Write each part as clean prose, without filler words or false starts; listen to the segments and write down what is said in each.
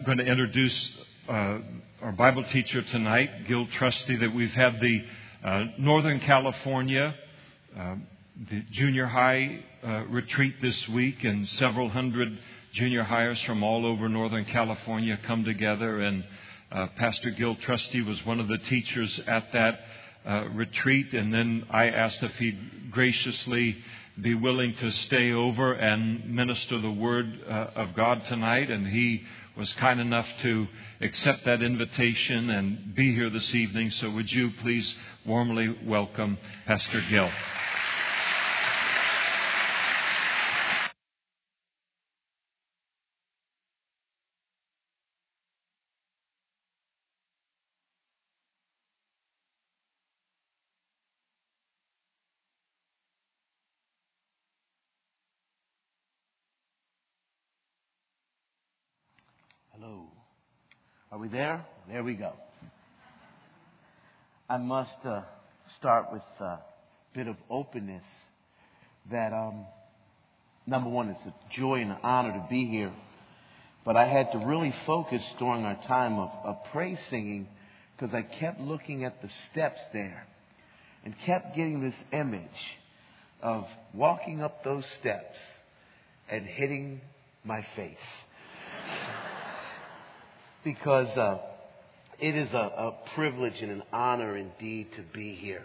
going to introduce our Bible teacher tonight, Gil Trusty, that we've had the Northern California the junior high retreat this week, and several hundred junior hires from all over Northern California come together, and Pastor Gil Trusty was one of the teachers at that retreat. And then I asked if he'd graciously be willing to stay over and minister the Word of God tonight, and he was kind enough to accept that invitation and be here this evening. So would you please warmly welcome Pastor Gil. Hello. Are we there? There we go. I must start with a bit of openness that, number one, it's a joy and an honor to be here. But I had to really focus during our time of praise singing, because I kept looking at the steps there and kept getting this image of walking up those steps and hitting my face. Because it is a privilege and an honor indeed to be here.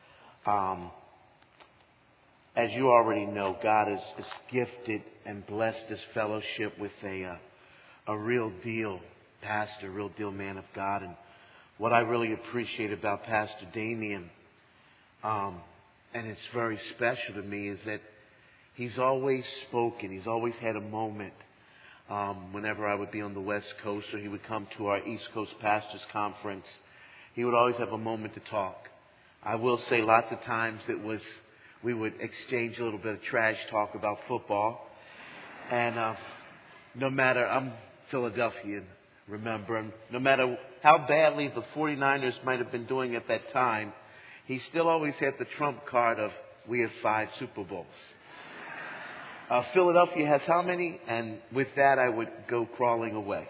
As you already know, God has gifted and blessed this fellowship with a real deal pastor, real deal man of God. And what I really appreciate about Pastor Damien, and it's very special to me, is that he's always spoken. He's always had a moment. Whenever I would be on the West Coast, or he would come to our East Coast Pastors Conference, he would always have a moment to talk. I will say lots of times we would exchange a little bit of trash talk about football. And no matter, I'm Philadelphian, remember, and no matter how badly the 49ers might have been doing at that time, he still always had the trump card of, we have 5 Super Bowls. Philadelphia has how many? And with that, I would go crawling away.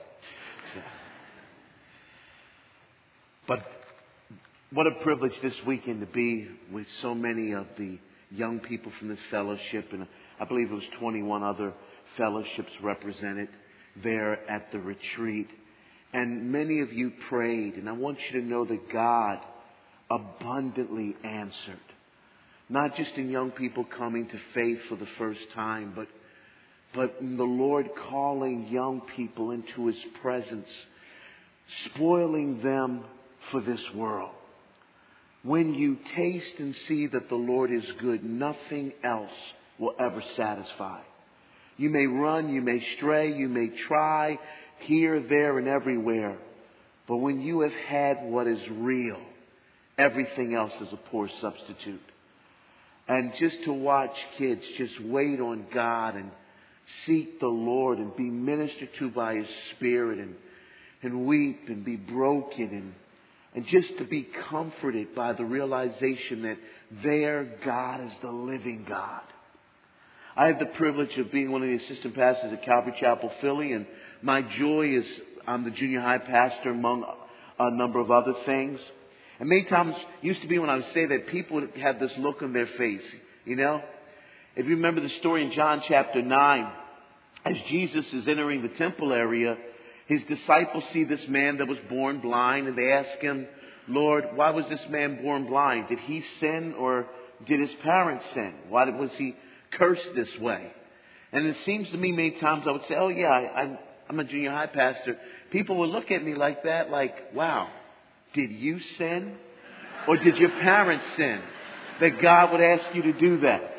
But what a privilege this weekend to be with so many of the young people from this fellowship. And I believe it was 21 other fellowships represented there at the retreat. And many of you prayed. And I want you to know that God abundantly answered. Not just in young people coming to faith for the first time, but in the Lord calling young people into His presence, spoiling them for this world. When you taste and see that the Lord is good, nothing else will ever satisfy. You may run, you may stray, you may try here, there, and everywhere. But when you have had what is real, everything else is a poor substitute. And just to watch kids just wait on God and seek the Lord and be ministered to by His Spirit and weep and be broken and just to be comforted by the realization that their God is the living God. I have the privilege of being one of the assistant pastors at Calvary Chapel, Philly, and my joy is I'm the junior high pastor among a number of other things. And many times, it used to be when I would say that, people would have this look on their face, you know. If you remember the story in John chapter 9, as Jesus is entering the temple area, His disciples see this man that was born blind, and they ask Him, Lord, why was this man born blind? Did he sin, or did his parents sin? Why was he cursed this way? And it seems to me many times I would say, oh yeah, I'm a junior high pastor. People would look at me like that, like, wow. Did you sin? Or did your parents sin? That God would ask you to do that.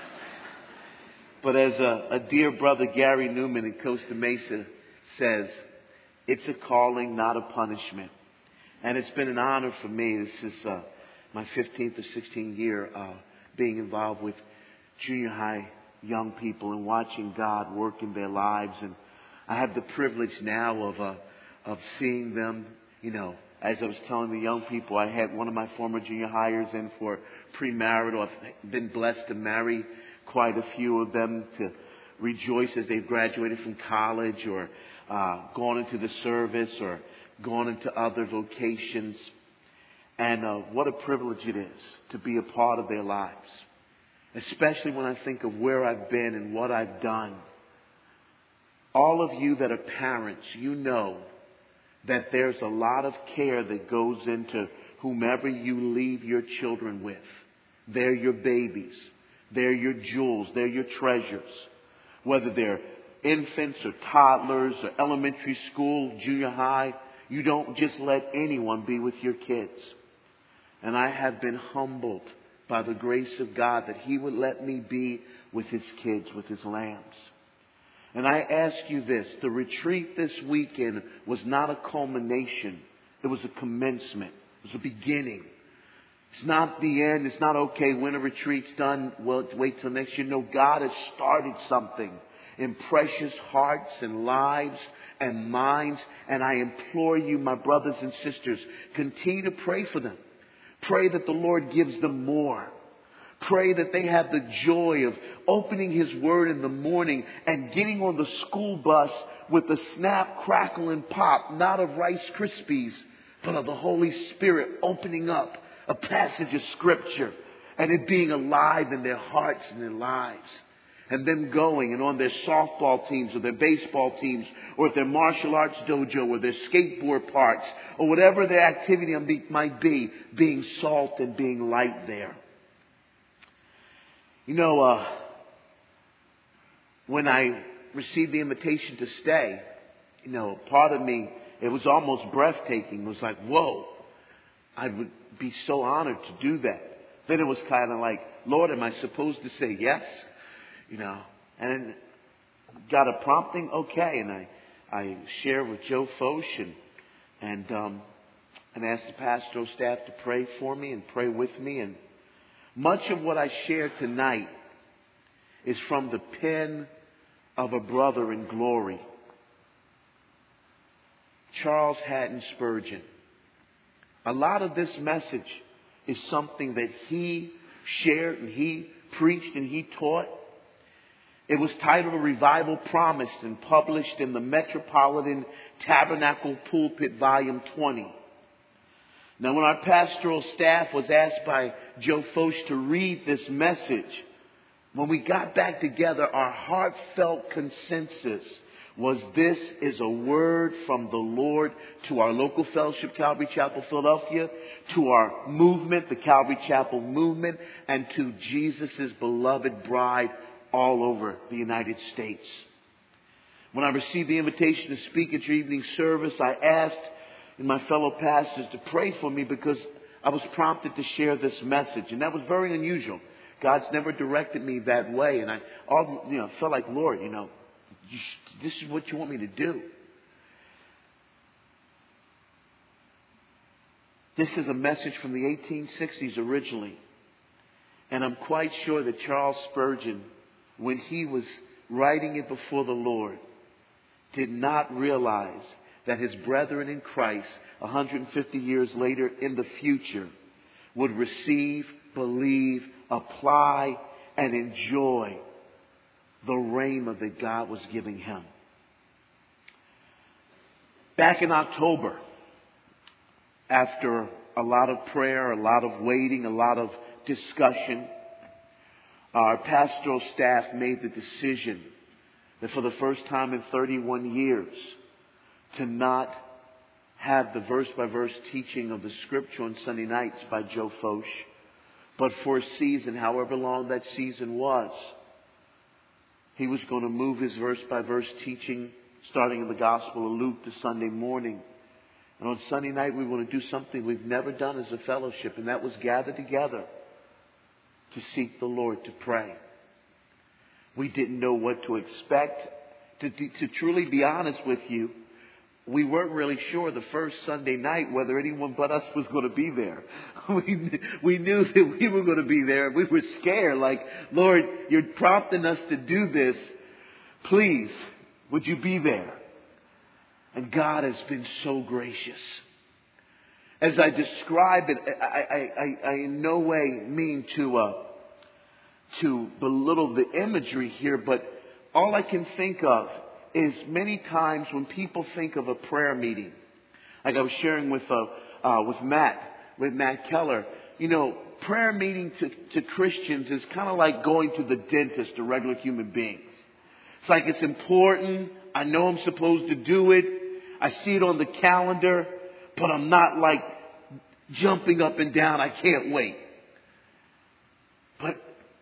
But as a dear brother, Gary Newman in Costa Mesa says, it's a calling, not a punishment. And it's been an honor for me. This is my 15th or 16th year being involved with junior high young people and watching God work in their lives. And I have the privilege now of seeing them, you know. As I was telling the young people, I had one of my former junior hires in for premarital. I've been blessed to marry quite a few of them, to rejoice as they've graduated from college, or gone into the service or gone into other locations. And what a privilege it is to be a part of their lives. Especially when I think of where I've been and what I've done. All of you that are parents, you know that there's a lot of care that goes into whomever you leave your children with. They're your babies. They're your jewels. They're your treasures. Whether they're infants or toddlers or elementary school, junior high, you don't just let anyone be with your kids. And I have been humbled by the grace of God that He would let me be with His kids, with His lambs. And I ask you this, the retreat this weekend was not a culmination. It was a commencement. It was a beginning. It's not the end. It's not okay, winter retreat's done, well, wait till next year. No, God has started something in precious hearts and lives and minds. And I implore you, my brothers and sisters, continue to pray for them. Pray that the Lord gives them more. Pray that they have the joy of opening His Word in the morning and getting on the school bus with the snap, crackle, and pop, not of Rice Krispies, but of the Holy Spirit opening up a passage of Scripture and it being alive in their hearts and their lives. And them going and on their softball teams or their baseball teams or at their martial arts dojo or their skateboard parks or whatever their activity might be, being salt and being light there. You know, when I received the invitation to stay, you know, part of me, it was almost breathtaking. It was like, whoa, I would be so honored to do that. Then it was kind of like, Lord, am I supposed to say yes? You know, and got a prompting, okay. And I shared with Joe Foch and asked the pastoral staff to pray for me and pray with me. And much of what I share tonight is from the pen of a brother in glory, Charles Haddon Spurgeon. A lot of this message is something that he shared and he preached and he taught. It was titled A Revival Promised and published in the Metropolitan Tabernacle Pulpit, Volume 20. Now, when our pastoral staff was asked by Joe Foch to read this message, when we got back together, our heartfelt consensus was this is a word from the Lord to our local fellowship, Calvary Chapel, Philadelphia, to our movement, the Calvary Chapel movement, and to Jesus' beloved bride all over the United States. When I received the invitation to speak at your evening service, I asked my fellow pastors to pray for me because I was prompted to share this message. And that was very unusual. God's never directed me that way. And I felt like, Lord, this is what you want me to do. This is a message from the 1860s originally. And I'm quite sure that Charles Spurgeon, when he was writing it before the Lord, did not realize that his brethren in Christ 150 years later in the future would receive, believe, apply, and enjoy the rhema that God was giving him. Back in October, after a lot of prayer, a lot of waiting, a lot of discussion, our pastoral staff made the decision that for the first time in 31 years to not have the verse-by-verse teaching of the Scripture on Sunday nights by Joe Foch, but for a season, however long that season was, he was going to move his verse-by-verse teaching, starting in the Gospel of Luke, to Sunday morning. And on Sunday night, we want to do something we've never done as a fellowship, and that was gather together to seek the Lord, to pray. We didn't know what to expect. To truly be honest with you, we weren't really sure the first Sunday night whether anyone but us was going to be there. We knew that we were going to be there. We were scared, like, Lord, you're prompting us to do this. Please, would you be there? And God has been so gracious. As I describe it, I in no way mean to belittle the imagery here, but all I can think of is many times when people think of a prayer meeting, like I was sharing with Matt Keller, you know, prayer meeting to Christians is kind of like going to the dentist to regular human beings. It's like it's important. I know I'm supposed to do it. I see it on the calendar, but I'm not like jumping up and down. I can't wait. But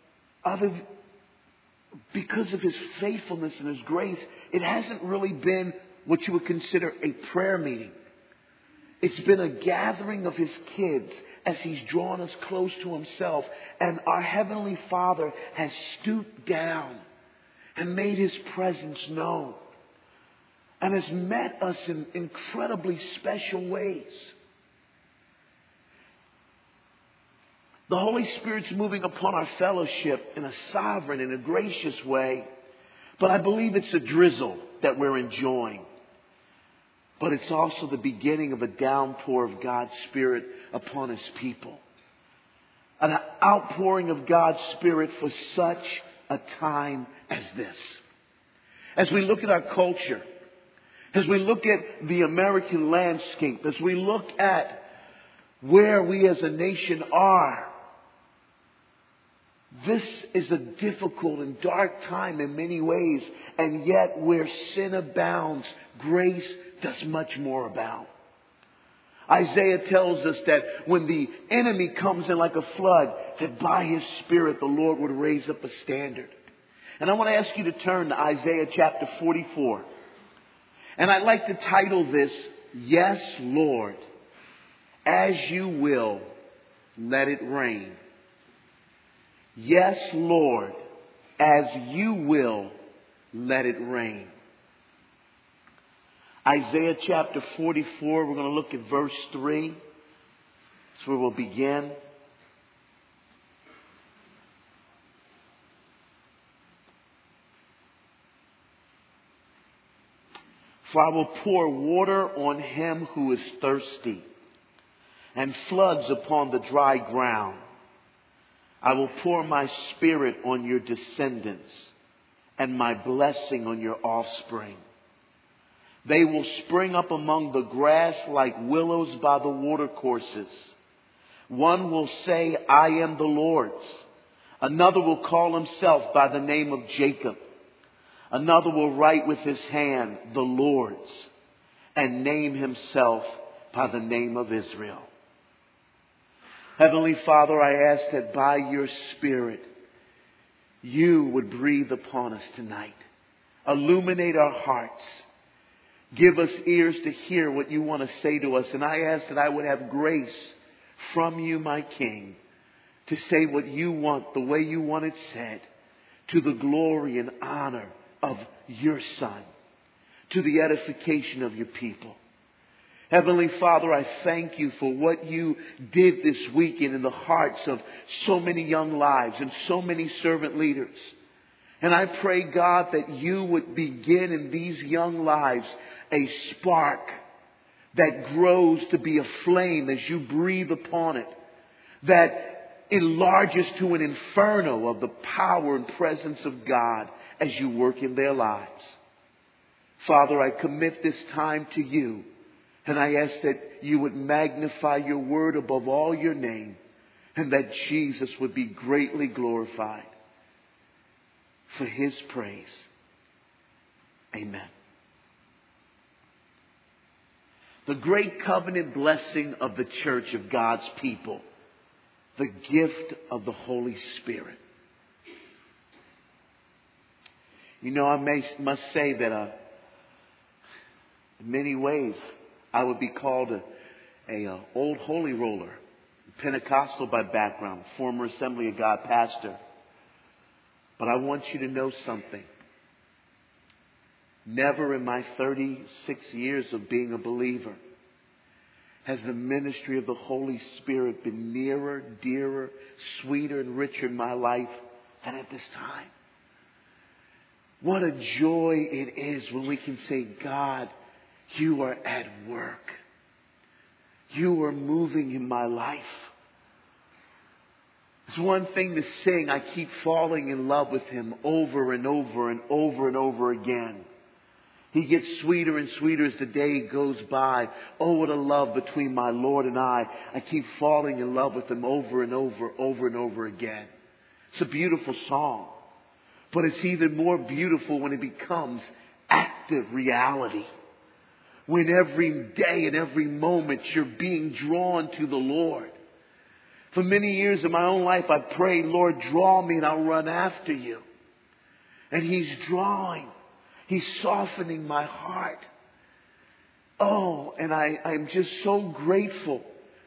because of His faithfulness and His grace, it hasn't really been what you would consider a prayer meeting. It's been a gathering of His kids as He's drawn us close to Himself. And our Heavenly Father has stooped down and made His presence known. And has met us in incredibly special ways. The Holy Spirit's moving upon our fellowship in a sovereign and a gracious way. But I believe it's a drizzle that we're enjoying. But it's also the beginning of a downpour of God's Spirit upon His people. An outpouring of God's Spirit for such a time as this. As we look at our culture, as we look at the American landscape, as we look at where we as a nation are, this is a difficult and dark time in many ways. And yet where sin abounds, grace does much more abound. Isaiah tells us that when the enemy comes in like a flood, that by His Spirit the Lord would raise up a standard. And I want to ask you to turn to Isaiah chapter 44. And I'd like to title this, Yes, Lord, as you will, let it rain. Yes, Lord, as you will, let it rain. Isaiah chapter 44, we're going to look at verse 3. That's where we'll begin. For I will pour water on him who is thirsty, and floods upon the dry ground. I will pour my Spirit on your descendants, and my blessing on your offspring. They will spring up among the grass like willows by the watercourses. One will say, I am the Lord's. Another will call himself by the name of Jacob. Another will write with his hand, the Lord's, and name himself by the name of Israel. Heavenly Father, I ask that by your Spirit, you would breathe upon us tonight. Illuminate our hearts. Give us ears to hear what you want to say to us. And I ask that I would have grace from you, my King, to say what you want, the way you want it said, to the glory and honor of your Son, to the edification of your people. Heavenly Father, I thank you for what you did this weekend in the hearts of so many young lives and so many servant leaders. And I pray, God, that you would begin in these young lives a spark that grows to be a flame as you breathe upon it, that enlarges to an inferno of the power and presence of God as you work in their lives. Father, I commit this time to you, and I ask that you would magnify your word above all your name, and that Jesus would be greatly glorified for his praise. Amen. The great covenant blessing of the church of God's people, the gift of the Holy Spirit. You know, I must say that in many ways I would be called a old holy roller, Pentecostal by background, former Assembly of God pastor. But I want you to know something. Never in my 36 years of being a believer has the ministry of the Holy Spirit been nearer, dearer, sweeter, and richer in my life than at this time. What a joy it is when we can say, God, you are at work. You are moving in my life. It's one thing to sing, I keep falling in love with him over and over and over and over again. He gets sweeter and sweeter as the day goes by. Oh, what a love between my Lord and I. I keep falling in love with Him over and over again. It's a beautiful song. But it's even more beautiful when it becomes active reality. When every day and every moment you're being drawn to the Lord. For many years in my own life, I prayed, Lord, draw me and I'll run after you. And He's drawing. He's softening my heart. Oh, and I'm just so grateful.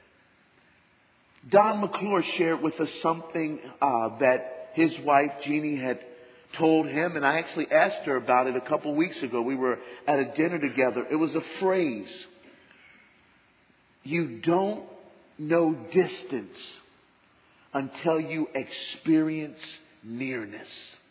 Don McClure shared with us something that his wife, Jeannie, had told him. And I actually asked her about it a couple weeks ago. We were at a dinner together. It was a phrase. You don't know distance until you experience nearness.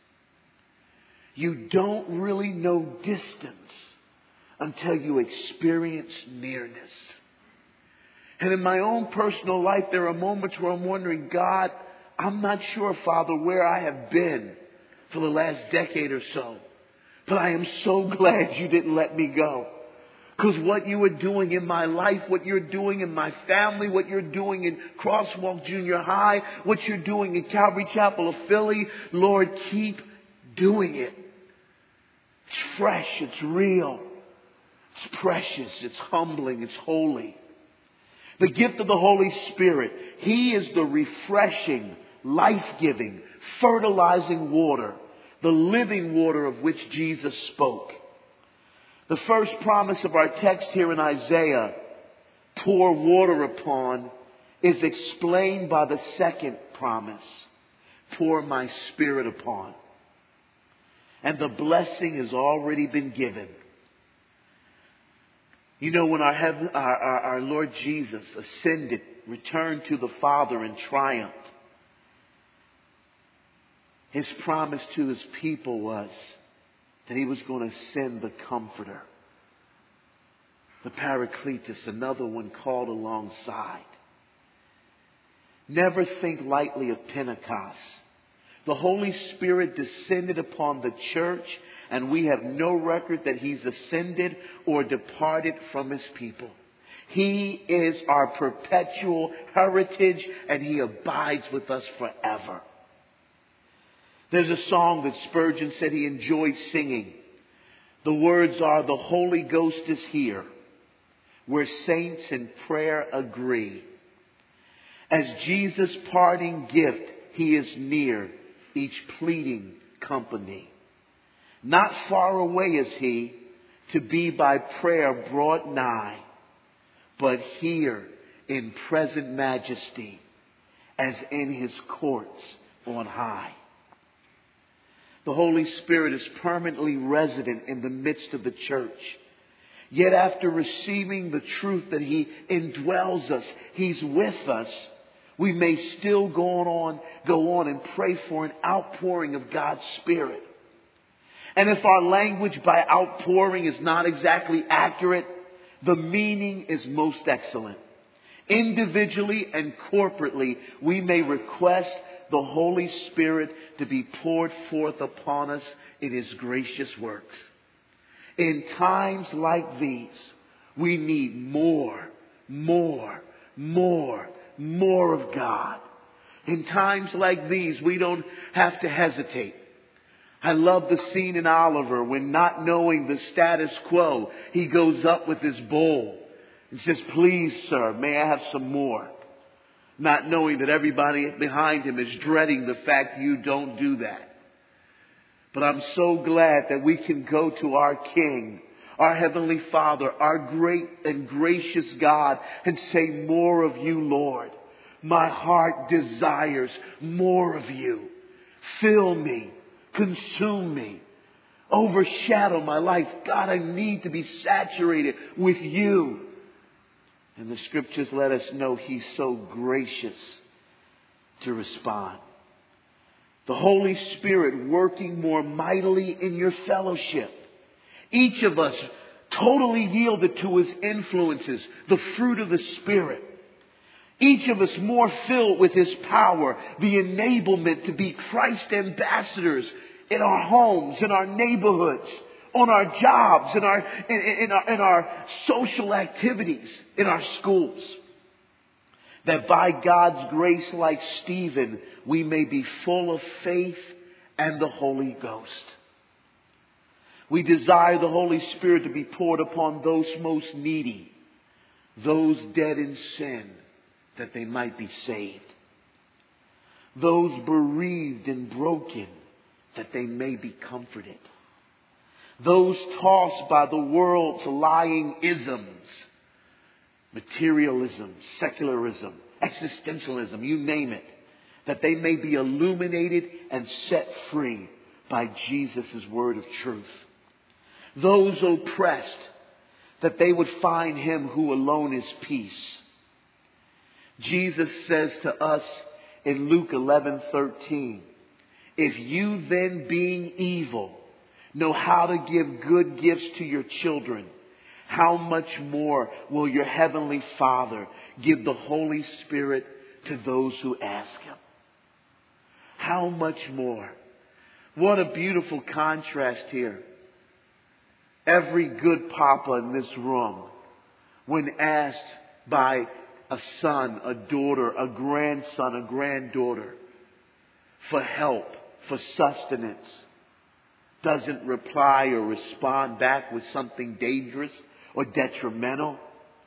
You don't really know distance until you experience nearness. And in my own personal life, there are moments where I'm wondering, God, I'm not sure, Father, where I have been for the last decade or so. But I am so glad you didn't let me go. Because what you are doing in my life, what you're doing in my family, what you're doing in Crosswalk Junior High, what you're doing in Calvary Chapel of Philly, Lord, keep doing it. It's fresh, it's real, it's precious, it's humbling, it's holy. The gift of the Holy Spirit, He is the refreshing, life-giving, fertilizing water, the living water of which Jesus spoke. The first promise of our text here in Isaiah, pour water upon, is explained by the second promise, pour my Spirit upon. And the blessing has already been given. You know, when our Lord Jesus ascended, returned to the Father in triumph, His promise to His people was that He was going to send the Comforter, the Paracletus, another one called alongside. Never think lightly of Pentecost. The Holy Spirit descended upon the church, and we have no record that He's ascended or departed from His people. He is our perpetual heritage, and He abides with us forever. There's a song that Spurgeon said he enjoyed singing. The words are, the Holy Ghost is here, where saints in prayer agree. As Jesus' parting gift, He is near each pleading company. Not far away is He, to be by prayer brought nigh, but here in present majesty, as in His courts on high. The Holy Spirit is permanently resident in the midst of the church. Yet after receiving the truth that He indwells us, He's with us, we may still go on and pray for an outpouring of God's Spirit. And if our language by outpouring is not exactly accurate, the meaning is most excellent. Individually and corporately, we may request the Holy Spirit to be poured forth upon us in His gracious works. In times like these, we need more of God. In times like these, we don't have to hesitate. I love the scene in Oliver when, not knowing the status quo, he goes up with his bowl and says, "Please, sir, may I have some more?" Not knowing that everybody behind him is dreading the fact you don't do that. But I'm so glad that we can go to our King, our Heavenly Father, our great and gracious God, and say, "More of you, Lord. My heart desires more of you. Fill me, consume me, overshadow my life. God, I need to be saturated with you." And the Scriptures let us know He's so gracious to respond. The Holy Spirit working more mightily in your fellowship. Each of us totally yielded to His influences, the fruit of the Spirit. Each of us more filled with His power, the enablement to be Christ ambassadors in our homes, in our neighborhoods, on our jobs, in our social activities, in our schools. That by God's grace, like Stephen, we may be full of faith and the Holy Ghost. We desire the Holy Spirit to be poured upon those most needy, those dead in sin, that they might be saved. Those bereaved and broken, that they may be comforted. Those tossed by the world's lying isms, materialism, secularism, existentialism, you name it, that they may be illuminated and set free by Jesus' word of truth. Those oppressed, that they would find Him who alone is peace. Jesus says to us in Luke 11:13, if you then, being evil, know how to give good gifts to your children, how much more will your heavenly Father give the Holy Spirit to those who ask Him? How much more? What a beautiful contrast here. Every good papa in this room, when asked by a son, a daughter, a grandson, a granddaughter for help, for sustenance, doesn't reply or respond back with something dangerous or detrimental.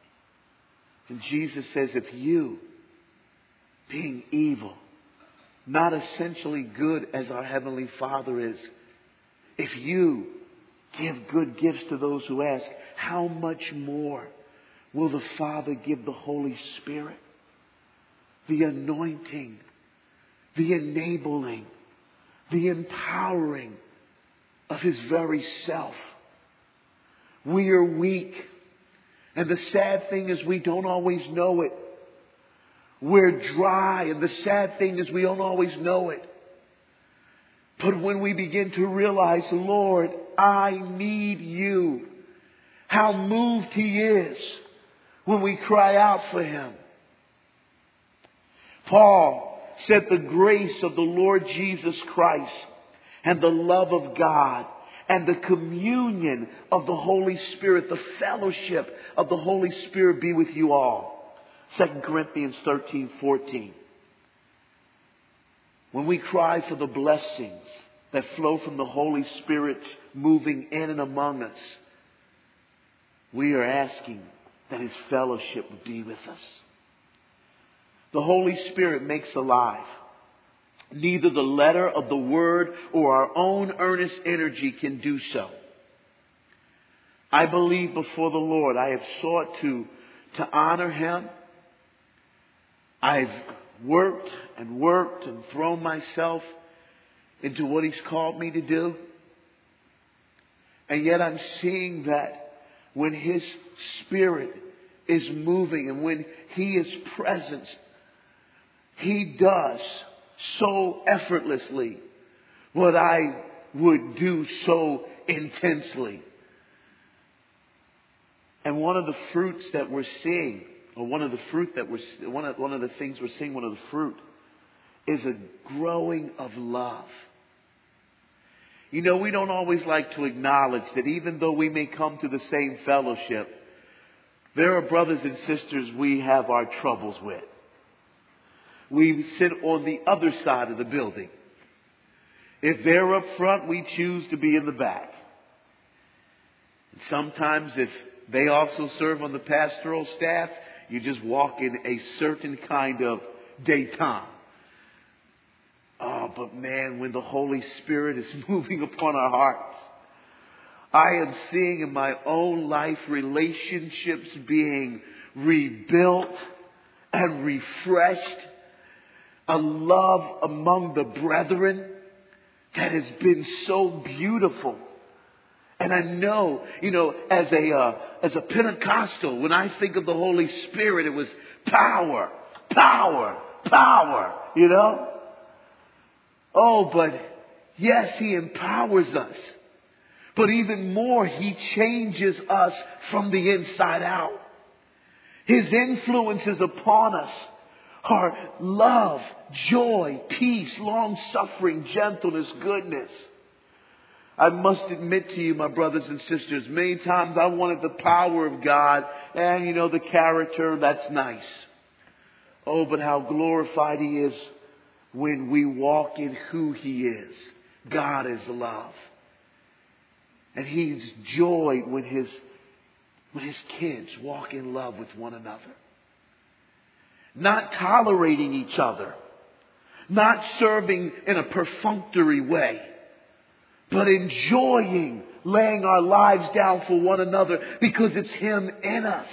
And Jesus says, if you, being evil, not essentially good as our Heavenly Father is, if you give good gifts to those who ask, how much more will the Father give the Holy Spirit? The anointing, the enabling, the empowering of His very self. We are weak. And the sad thing is we don't always know it. We're dry. And the sad thing is we don't always know it. But when we begin to realize, Lord, I need You, how moved He is when we cry out for Him. Paul said the grace of the Lord Jesus Christ and the love of God and the communion of the Holy Spirit, the fellowship of the Holy Spirit be with you all. 2 Corinthians 13:14. When we cry for the blessings that flow from the Holy Spirit moving in and among us, we are asking that His fellowship would be with us. The Holy Spirit makes alive. Neither the letter of the Word or our own earnest energy can do so. I believe before the Lord I have sought to honor Him. I've worked and thrown myself into what He's called me to do. And yet I'm seeing that when His Spirit is moving and when He is present, He does so effortlessly what I would do so intensely. And one of the fruits that we're seeing, or one of the things we're seeing, one of the fruit, is a growing of love. You know, we don't always like to acknowledge that even though we may come to the same fellowship, there are brothers and sisters we have our troubles with. We sit on the other side of the building. If they're up front, we choose to be in the back. And sometimes if they also serve on the pastoral staff, you just walk in a certain kind of détente. Oh, but man, when the Holy Spirit is moving upon our hearts, I am seeing in my own life relationships being rebuilt and refreshed. A love among the brethren that has been so beautiful. And I know, as a Pentecostal, when I think of the Holy Spirit, it was power, power, power, Oh, but yes, He empowers us. But even more, He changes us from the inside out. His influences upon us are love, joy, peace, long-suffering, gentleness, goodness. I must admit to you, my brothers and sisters, many times I wanted the power of God and, the character, that's nice. Oh, but how glorified He is when we walk in who He is. God is love. And He's joy when His kids walk in love with one another. Not tolerating each other. Not serving in a perfunctory way. But enjoying laying our lives down for one another because it's Him in us.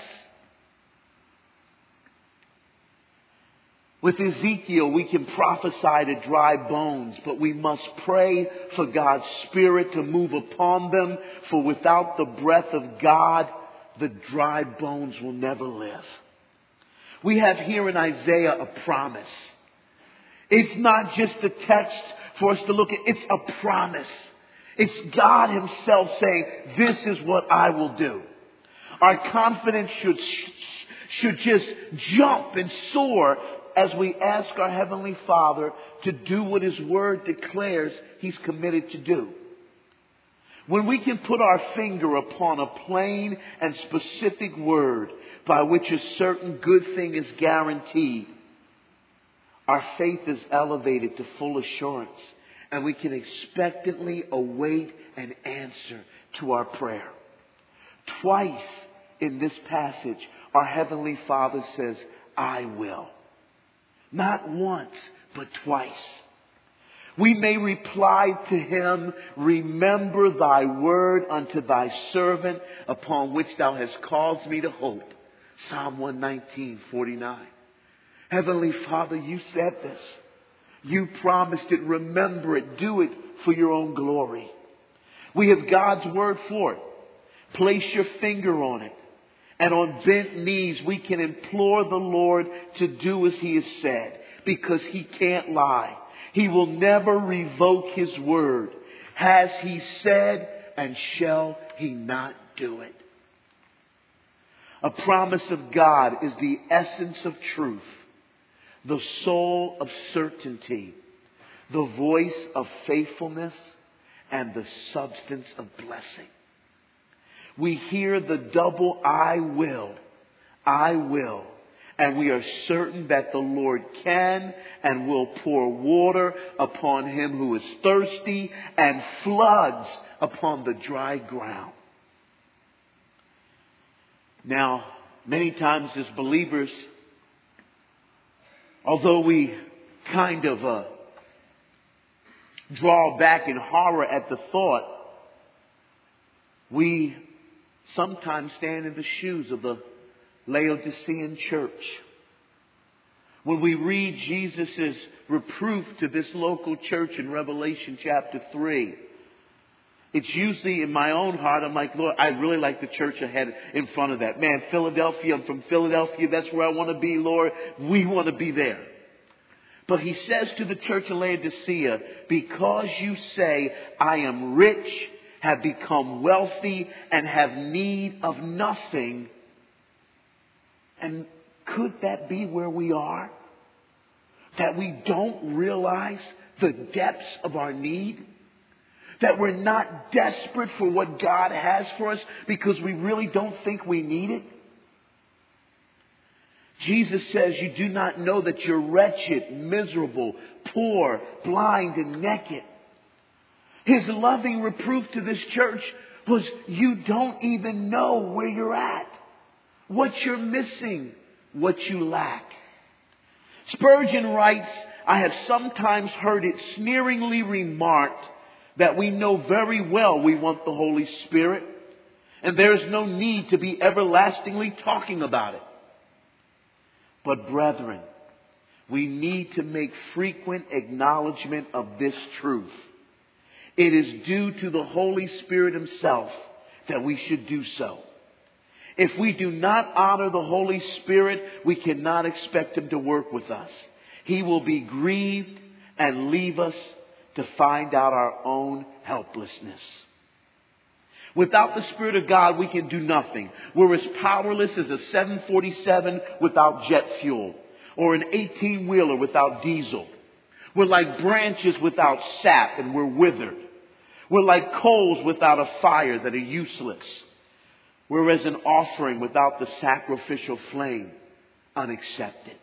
With Ezekiel, we can prophesy to dry bones, but we must pray for God's Spirit to move upon them. For without the breath of God, the dry bones will never live. We have here in Isaiah a promise. It's not just a text for us to look at. It's a promise. It's God Himself saying, this is what I will do. Our confidence should just jump and soar as we ask our Heavenly Father to do what His Word declares He's committed to do. When we can put our finger upon a plain and specific word by which a certain good thing is guaranteed, our faith is elevated to full assurance. And we can expectantly await an answer to our prayer. Twice in this passage, our Heavenly Father says, I will. Not once, but twice. We may reply to Him, remember Thy word unto Thy servant, upon which Thou hast caused me to hope. Psalm 119:49. Heavenly Father, You said this. You promised it. Remember it. Do it for Your own glory. We have God's word for it. Place your finger on it. And on bent knees, we can implore the Lord to do as He has said. Because He can't lie. He will never revoke His word. Has He said, and shall He not do it? A promise of God is the essence of truth. The soul of certainty, the voice of faithfulness, and the substance of blessing. We hear the double I will, and we are certain that the Lord can and will pour water upon him who is thirsty and floods upon the dry ground. Now, many times as believers, although we kind of draw back in horror at the thought, we sometimes stand in the shoes of the Laodicean church. When we read Jesus' reproof to this local church in Revelation chapter 3, it's usually in my own heart, I'm like, Lord, I really like the church ahead in front of that. Man, Philadelphia, I'm from Philadelphia. That's where I want to be, Lord. We want to be there. But He says to the church of Laodicea, because you say, I am rich, have become wealthy, and have need of nothing. And could that be where we are? That we don't realize the depths of our need? That we're not desperate for what God has for us because we really don't think we need it? Jesus says, you do not know that you're wretched, miserable, poor, blind, and naked. His loving reproof to this church was, you don't even know where you're at, what you're missing, what you lack. Spurgeon writes, I have sometimes heard it sneeringly remarked that we know very well we want the Holy Spirit, and there is no need to be everlastingly talking about it. But brethren, we need to make frequent acknowledgement of this truth. It is due to the Holy Spirit Himself that we should do so. If we do not honor the Holy Spirit, we cannot expect Him to work with us. He will be grieved and leave us to find out our own helplessness. Without the Spirit of God, we can do nothing. We're as powerless as a 747 without jet fuel, or an 18-wheeler without diesel. We're like branches without sap, and we're withered. We're like coals without a fire that are useless. We're as an offering without the sacrificial flame, unaccepted.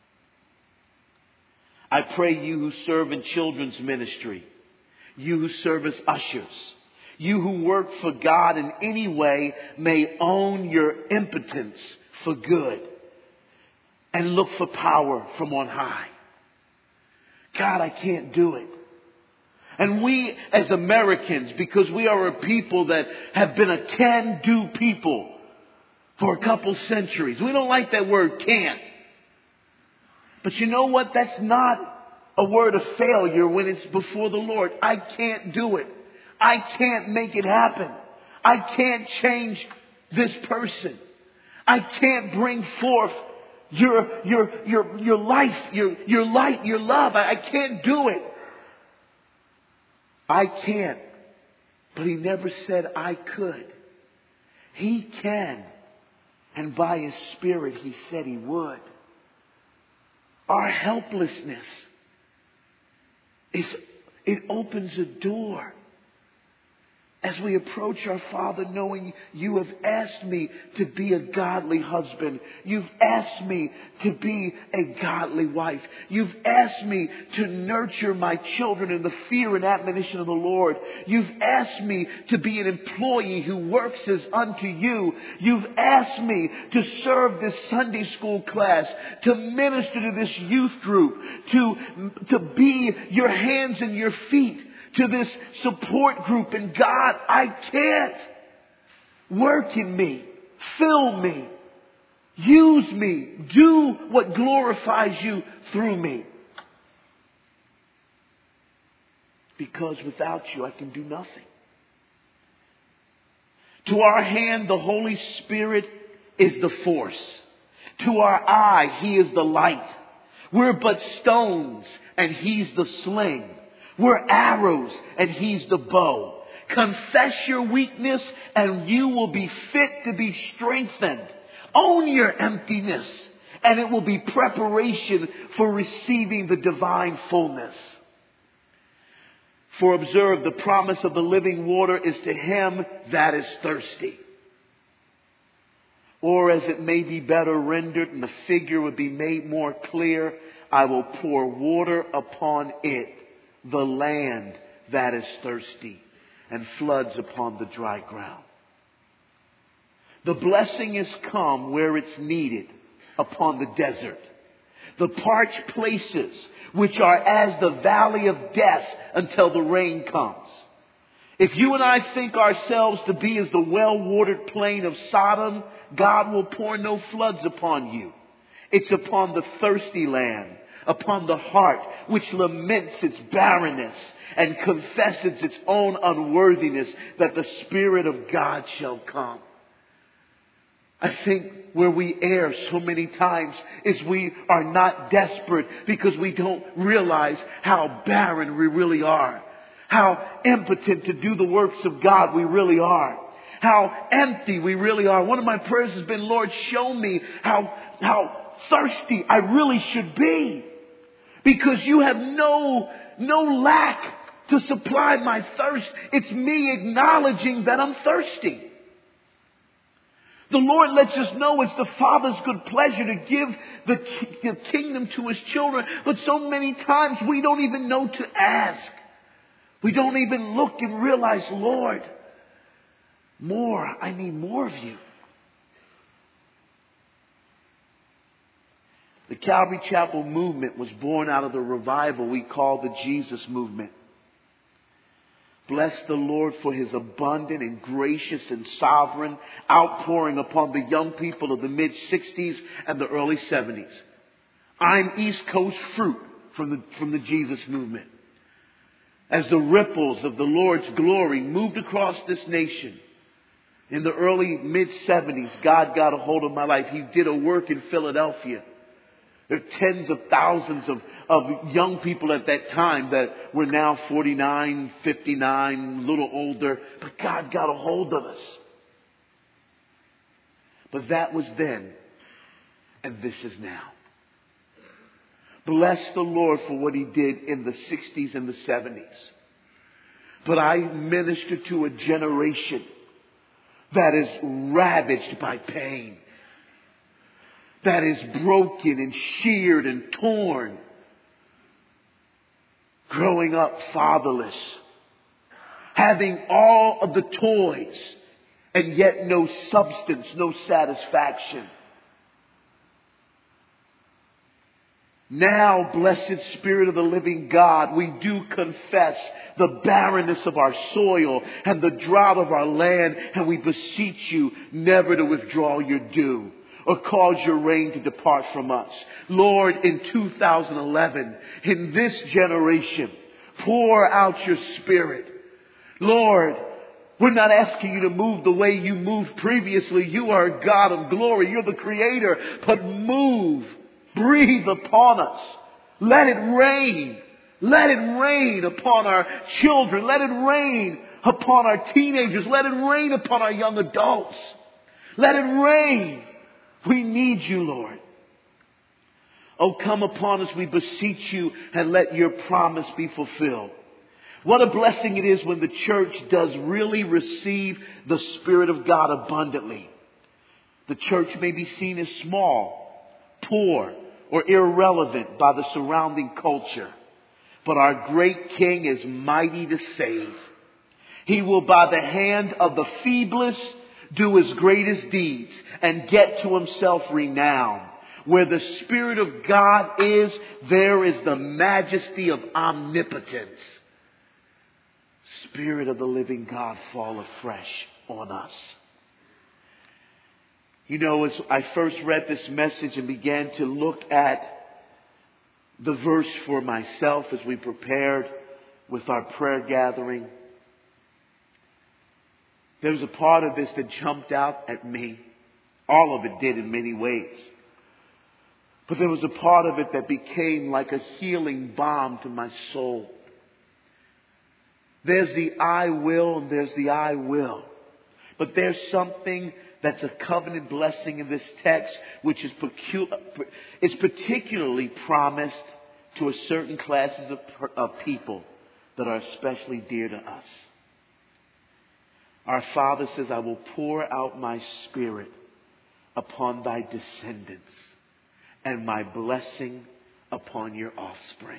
I pray you who serve in children's ministry, you who serve as ushers, you who work for God in any way may own your impotence for good and look for power from on high. God, I can't do it. And we as Americans, because we are a people that have been a can-do people for a couple centuries. We don't like that word can. But you know what? That's not a word of failure when it's before the Lord. I can't do it. I can't make it happen. I can't change this person. I can't bring forth your life, your light, your love. I can't do it. I can't. But He never said I could. He can. And by His Spirit, He said He would. Our helplessness it opens a door. As we approach our Father, knowing you have asked me to be a godly husband. You've asked me to be a godly wife. You've asked me to nurture my children in the fear and admonition of the Lord. You've asked me to be an employee who works as unto you. You've asked me to serve this Sunday school class, to minister to this youth group, to be your hands and your feet to this support group. And God, I can't. Work in me. Fill me. Use me. Do what glorifies you through me. Because without you, I can do nothing. To our hand, the Holy Spirit is the force. To our eye, He is the light. We're but stones and He's the sling. We're arrows and He's the bow. Confess your weakness and you will be fit to be strengthened. Own your emptiness and it will be preparation for receiving the divine fullness. For observe, the promise of the living water is to him that is thirsty. Or as it may be better rendered and the figure would be made more clear, I will pour water upon it, the land that is thirsty, and floods upon the dry ground. The blessing is come where it's needed, upon the desert. The parched places, which are as the valley of death until the rain comes. If you and I think ourselves to be as the well-watered plain of Sodom, God will pour no floods upon you. It's upon the thirsty land, upon the heart which laments its barrenness and confesses its own unworthiness, that the Spirit of God shall come. I think where we err so many times is we are not desperate because we don't realize how barren we really are. How impotent to do the works of God we really are. How empty we really are. One of my prayers has been, Lord, show me how thirsty I really should be. Because you have no lack to supply my thirst. It's me acknowledging that I'm thirsty. The Lord lets us know it's the Father's good pleasure to give the kingdom to His children. But so many times we don't even know to ask. We don't even look and realize, Lord, more. I need more of you. The Calvary Chapel movement was born out of the revival we call the Jesus movement. Bless the Lord for His abundant and gracious and sovereign outpouring upon the young people of the mid-60s and the early 70s. I'm East Coast fruit from the Jesus movement. As the ripples of the Lord's glory moved across this nation in the early mid-70s, God got a hold of my life. He did a work in Philadelphia. There are tens of thousands of young people at that time that were now 49, 59, a little older. But God got a hold of us. But that was then, and this is now. Bless the Lord for what He did in the 60s and the 70s. but I minister to a generation that is ravaged by pain, that is broken and sheared and torn, growing up fatherless, having all of the toys and yet no substance, no satisfaction. Now, blessed Spirit of the living God, we do confess the barrenness of our soil and the drought of our land, and we beseech you never to withdraw your dew or cause your rain to depart from us. Lord, in 2011, in this generation, pour out your Spirit. Lord, we're not asking you to move the way you moved previously. You are a God of glory. You're the Creator. But move. Breathe upon us. Let it rain. Let it rain upon our children. Let it rain upon our teenagers. Let it rain upon our young adults. Let it rain. We need you, Lord. Oh, come upon us, we beseech you, and let your promise be fulfilled. What a blessing it is when the church does really receive the Spirit of God abundantly. The church may be seen as small, poor, or irrelevant by the surrounding culture. But our great King is mighty to save. He will, by the hand of the feeblest, do his greatest deeds and get to himself renown. Where the Spirit of God is, there is the majesty of omnipotence. Spirit of the living God, fall afresh on us. You know, as I first read this message and began to look at the verse for myself as we prepared with our prayer gathering, there was a part of this that jumped out at me. All of it did in many ways. But there was a part of it that became like a healing balm to my soul. There's the I will and there's the I will. But there's something that's a covenant blessing in this text, which is particularly promised to a certain classes of people that are especially dear to us. Our Father says, I will pour out my Spirit upon thy descendants and my blessing upon your offspring.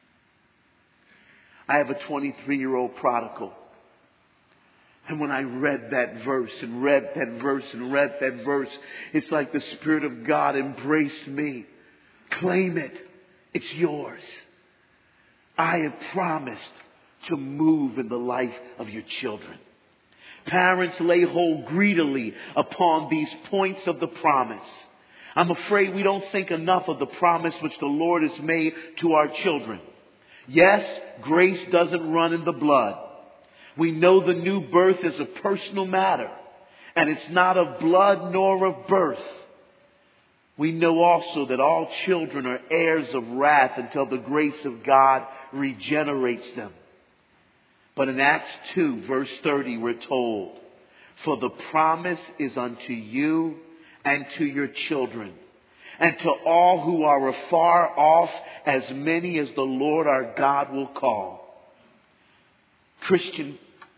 I have a 23-year-old prodigal. And when I read that verse and read that verse and read that verse, it's like the Spirit of God embraced me. Claim it. It's yours. I have promised to move in the life of your children. Parents, lay hold greedily upon these points of the promise. I'm afraid we don't think enough of the promise which the Lord has made to our children. Yes, grace doesn't run in the blood. We know the new birth is a personal matter, and it's not of blood nor of birth. We know also that all children are heirs of wrath until the grace of God regenerates them. But in Acts 2, verse 30, we're told, for the promise is unto you and to your children, and to all who are afar off, as many as the Lord our God will call. Christian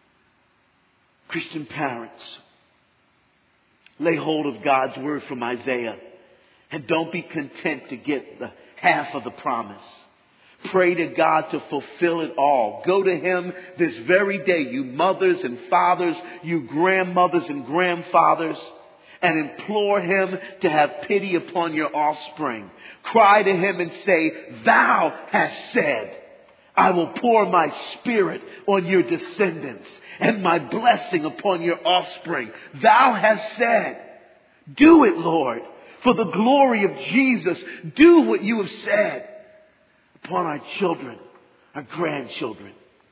parents, lay hold of God's word from Isaiah, and don't be content to get the half of the promise. Pray to God to fulfill it all. Go to Him this very day, you mothers and fathers, you grandmothers and grandfathers, and implore Him to have pity upon your offspring. Cry to Him and say, Thou hast said, I will pour my Spirit on your descendants and my blessing upon your offspring. Thou hast said, do it, Lord, for the glory of Jesus. Do what you have said upon our children, our grandchildren.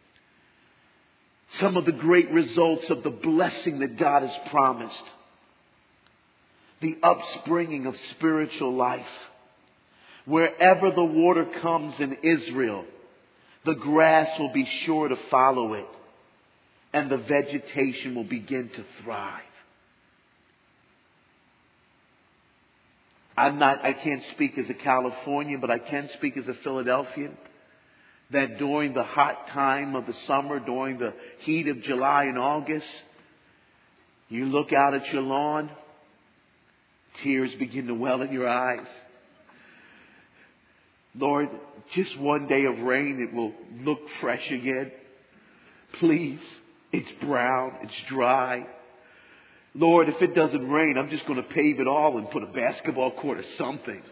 Some of the great results of the blessing that God has promised. The upspringing of spiritual life. Wherever the water comes in Israel, the grass will be sure to follow it, and the vegetation will begin to thrive. I can't speak as a Californian, but I can speak as a Philadelphian. that during the hot time of the summer, during the heat of July and August, you look out at your lawn, tears begin to well in your eyes. Lord, just one day of rain, it will look fresh again. Please, it's brown, it's dry. Lord, if it doesn't rain, I'm just going to pave it all and put a basketball court or something.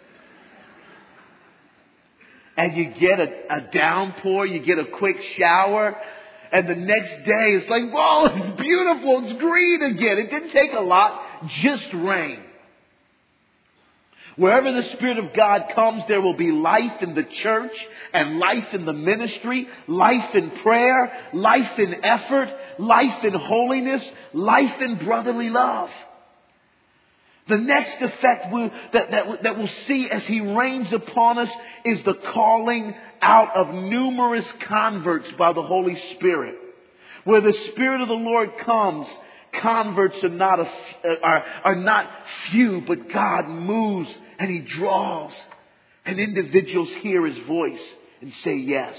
And you get a downpour, you get a quick shower, and the next day it's like, whoa, it's beautiful, it's green again. It didn't take a lot, just rain. Wherever the Spirit of God comes, there will be life in the church and life in the ministry, life in prayer, life in effort, life in holiness, life in brotherly love. The next effect that we'll see as He reigns upon us is the calling out of numerous converts by the Holy Spirit. Where the Spirit of the Lord comes, converts are not few, but God moves and He draws. And individuals hear His voice and say yes.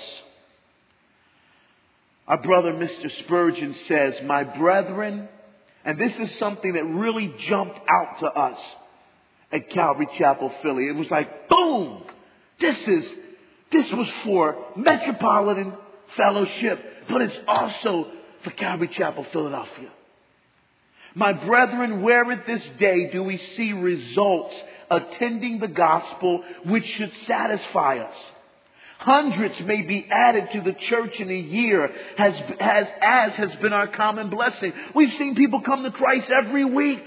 Our brother Mr. Spurgeon says, "My brethren," and this is something that really jumped out to us at Calvary Chapel, Philly. It was like, boom! This was for Metropolitan Fellowship, but it's also for Calvary Chapel, Philadelphia. "My brethren, where at this day do we see results attending the gospel which should satisfy us? Hundreds may be added to the church in a year, as has been our common blessing." We've seen people come to Christ every week.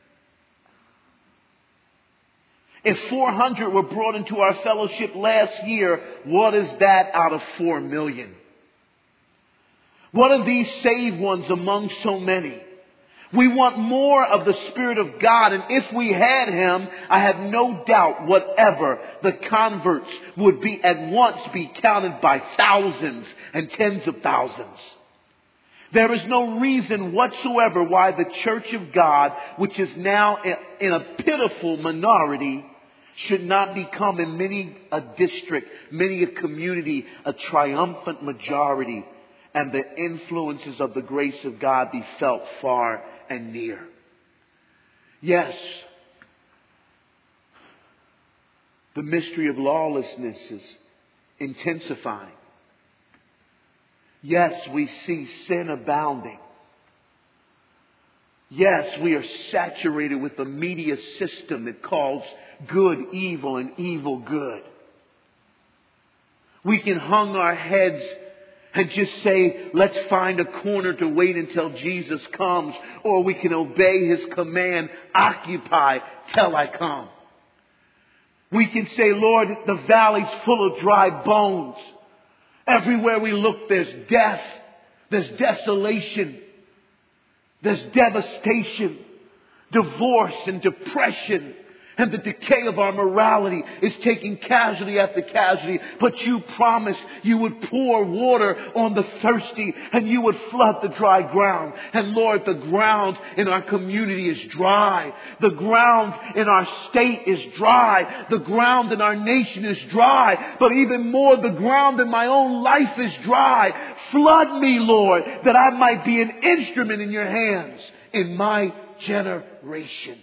If 400 were brought into our fellowship last year, what is that out of 4 million? What are these saved ones among so many? We want more of the Spirit of God, and if we had Him, I have no doubt whatever the converts would be at once be counted by thousands and tens of thousands. There is no reason whatsoever why the Church of God, which is now in a pitiful minority, should not become in many a district, many a community, a triumphant majority, and the influences of the grace of God be felt far and near. Yes, the mystery of lawlessness is intensifying. Yes, we see sin abounding. Yes, we are saturated with the media system that calls good evil and evil good. We can hang our heads and just say, let's find a corner to wait until Jesus comes. Or we can obey His command, occupy till I come. We can say, Lord, the valley's full of dry bones. Everywhere we look, there's death. There's desolation. There's devastation. Divorce and depression. And the decay of our morality is taking casualty after casualty. But you promised you would pour water on the thirsty and you would flood the dry ground. And Lord, the ground in our community is dry. The ground in our state is dry. The ground in our nation is dry. But even more, the ground in my own life is dry. Flood me, Lord, that I might be an instrument in your hands in my generation.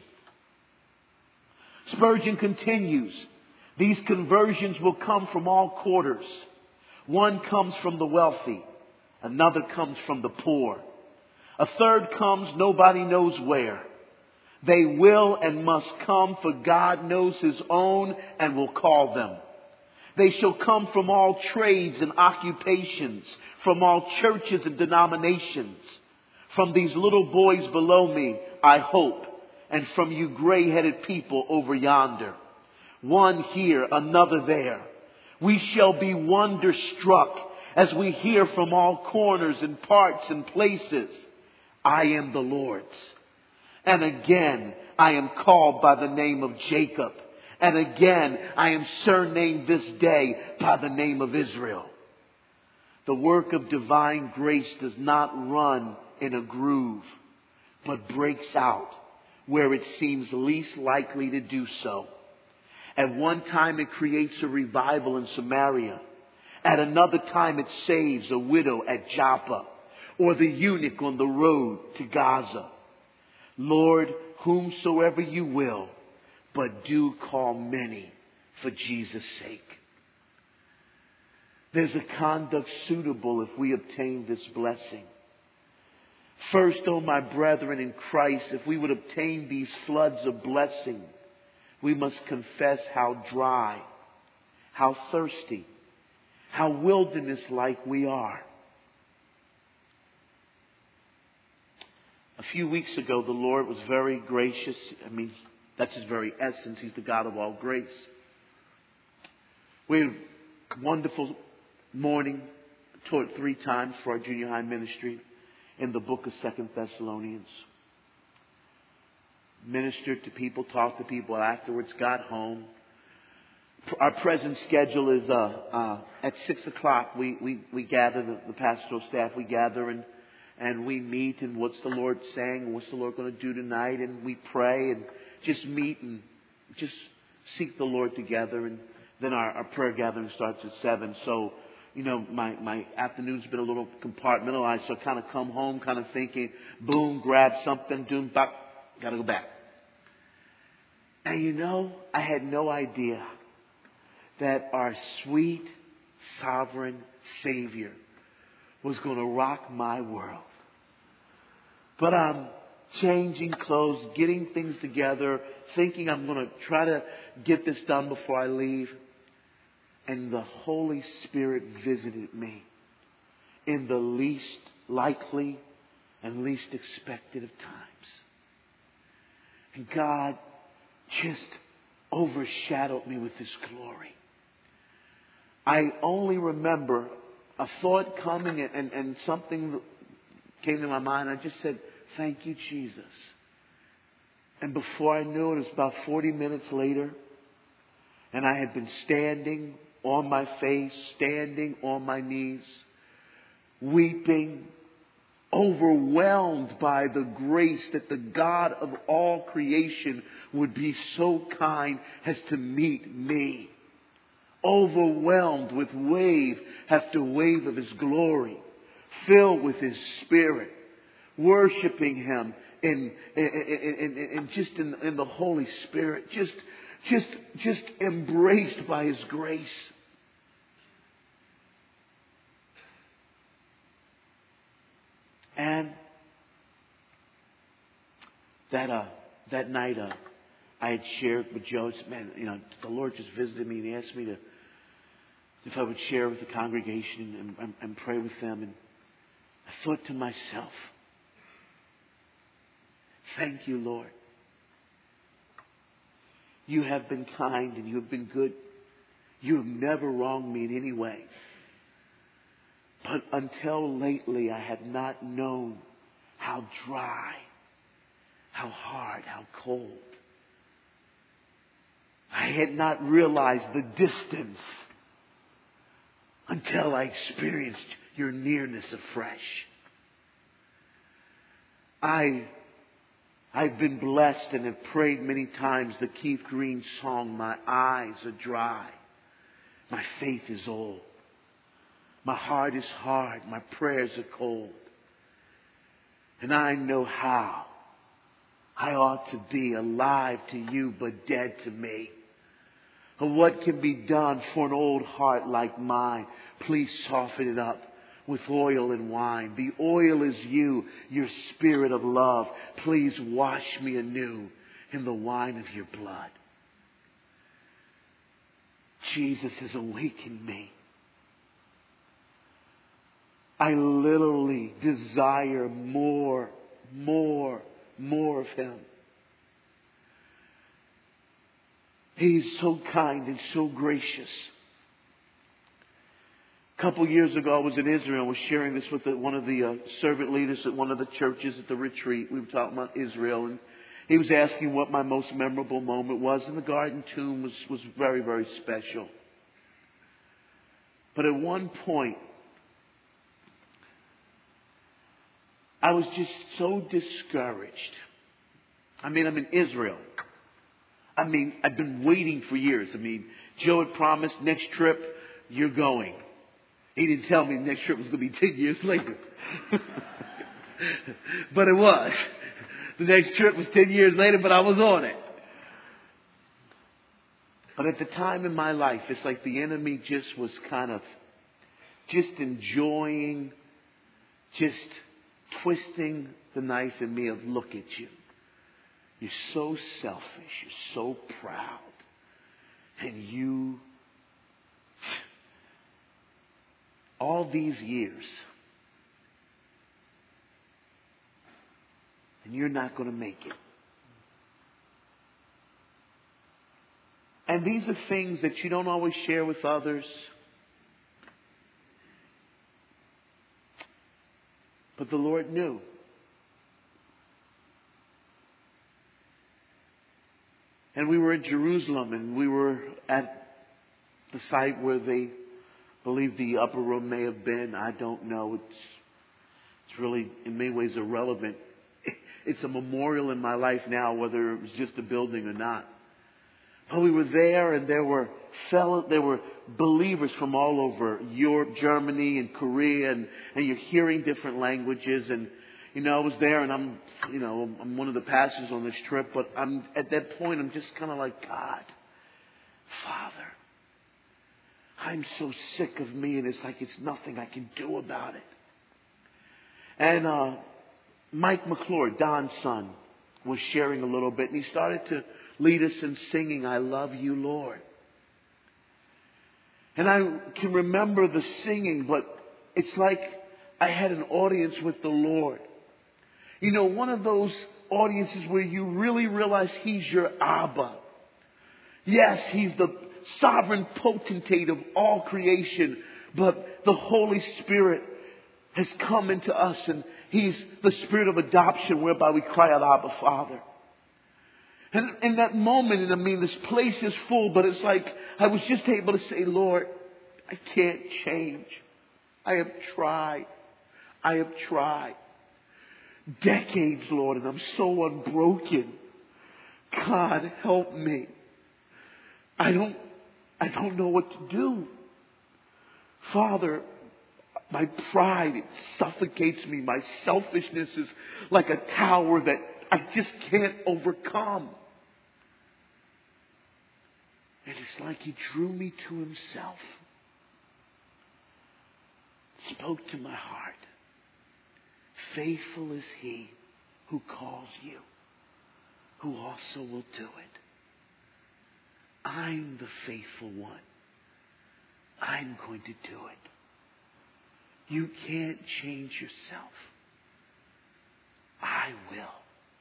Spurgeon continues, these conversions will come from all quarters. One comes from the wealthy. Another comes from the poor. A third comes nobody knows where. They will and must come, for God knows His own and will call them. They shall come from all trades and occupations, from all churches and denominations. From these little boys below me, I hope, and from you gray-headed people over yonder. One here, another there. We shall be wonder-struck as we hear from all corners and parts and places, I am the Lord's. And again, I am called by the name of Jacob. And again, I am surnamed this day by the name of Israel. The work of divine grace does not run in a groove, but breaks out where it seems least likely to do so. At one time it creates a revival in Samaria. At another time it saves a widow at Joppa, or the eunuch on the road to Gaza. Lord, whomsoever you will, but do call many for Jesus' sake. There's a conduct suitable if we obtain this blessing. First, O my brethren in Christ, if we would obtain these floods of blessing, we must confess how dry, how thirsty, how wilderness-like we are. A few weeks ago, the Lord was very gracious. I mean, that's His very essence. He's the God of all grace. We had a wonderful morning, taught 3 times for our junior high ministry in the book of 2 Thessalonians. Ministered to people, talked to people afterwards, got home. Our present schedule is at 6 o'clock. We gather, the pastoral staff, we gather and we meet, and what's the Lord saying, and what's the Lord going to do tonight, and we pray and just meet and just seek the Lord together. And then our prayer gathering starts at 7. So, you know, my afternoon's been a little compartmentalized, so I kind of come home kind of thinking, boom, grab something, doom, bop, gotta go back. And you know, I had no idea that our sweet, sovereign Savior was going to rock my world. But I'm changing clothes, getting things together, thinking I'm going to try to get this done before I leave. And the Holy Spirit visited me in the least likely and least expected of times. And God just overshadowed me with His glory. I only remember a thought coming and something came to my mind. I just said, thank you, Jesus. And before I knew it, it was about 40 minutes later. And I had been standing on my face, standing on my knees, weeping, overwhelmed by the grace that the God of all creation would be so kind as to meet me. Overwhelmed with wave after wave of His glory, filled with His Spirit, worshiping Him in the Holy Spirit, just embraced by His grace. And that night, I had shared with Joe, man, you know, the Lord just visited me and He asked me if I would share with the congregation and pray with them. And I thought to myself, thank you, Lord. You have been kind and you have been good. You have never wronged me in any way. But until lately, I had not known how dry, how hard, how cold. I had not realized the distance until I experienced your nearness afresh. I've been blessed and have prayed many times the Keith Green song, My Eyes Are Dry, My Faith Is Old. My heart is hard, my prayers are cold. And I know how I ought to be alive to you but dead to me. And what can be done for an old heart like mine? Please soften it up with oil and wine. The oil is you, your Spirit of love. Please wash me anew in the wine of your blood. Jesus has awakened me. I literally desire more of Him. He's so kind and so gracious. A couple years ago, I was in Israel. I was sharing this with one of the servant leaders at one of the churches at the retreat. We were talking about Israel, and he was asking what my most memorable moment was. And the Garden Tomb was very, very special. But at one point, I was just so discouraged. I mean, I'm in Israel. I mean, I've been waiting for years. I mean, Joe had promised next trip, you're going. He didn't tell me the next trip was going to be 10 years later. But it was. The next trip was 10 years later, but I was on it. But at the time in my life, it's like the enemy just was kind of just enjoying, just twisting the knife in me of, look at you. You're so selfish. You're so proud. And you, all these years, and you're not going to make it. And these are things that you don't always share with others. But the Lord knew. And we were in Jerusalem, and we were at the site where they believe the upper room may have been. I don't know. It's really, in many ways, irrelevant. It's a memorial in my life now, whether it was just a building or not. But we were there, and there were believers from all over Europe, Germany, and Korea, and you're hearing different languages. And I was there, and I'm one of the pastors on this trip. But at that point, I'm just kind of like, God, Father, I'm so sick of me, and it's like it's nothing I can do about it. And Mike McClure, Don's son, was sharing a little bit, and he started to lead us in singing, I love you, Lord. And I can remember the singing, but it's like I had an audience with the Lord. One of those audiences where you really realize He's your Abba. Yes, He's the sovereign potentate of all creation, but the Holy Spirit has come into us, and He's the Spirit of adoption whereby we cry out, Abba, Father. And in that moment, this place is full, but it's like I was just able to say, Lord, I can't change. I have tried. Decades, Lord, and I'm so unbroken. God, help me. I don't know what to do. Father, my pride, it suffocates me. My selfishness is like a tower that I just can't overcome. And it's like He drew me to Himself. Spoke to my heart. Faithful is He who calls you, who also will do it. I'm the faithful one. I'm going to do it. You can't change yourself. I will.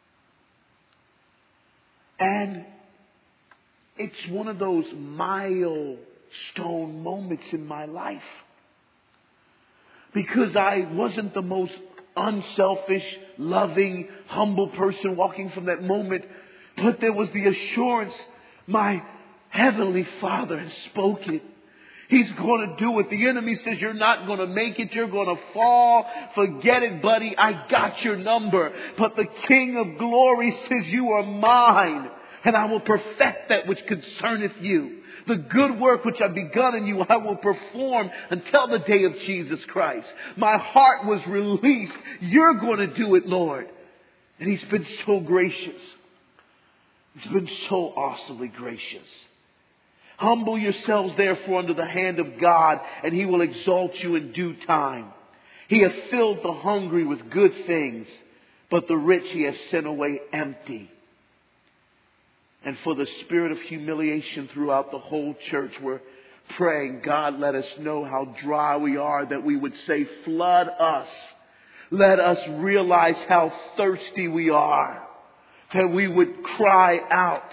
And it's one of those milestone moments in my life. Because I wasn't the most unselfish, loving, humble person walking from that moment. But there was the assurance my Heavenly Father has spoken. He's going to do it. The enemy says you're not going to make it. You're going to fall. Forget it, buddy. I got your number. But the King of Glory says you are mine. And I will perfect that which concerneth you. The good work which I've begun in you, I will perform until the day of Jesus Christ. My heart was released. You're going to do it, Lord. And He's been so gracious. He's been so awesomely gracious. Humble yourselves, therefore, under the hand of God, and He will exalt you in due time. He hath filled the hungry with good things, but the rich He has sent away empty. And for the spirit of humiliation throughout the whole church, we're praying, God, let us know how dry we are, that we would say, flood us. Let us realize how thirsty we are, that we would cry out.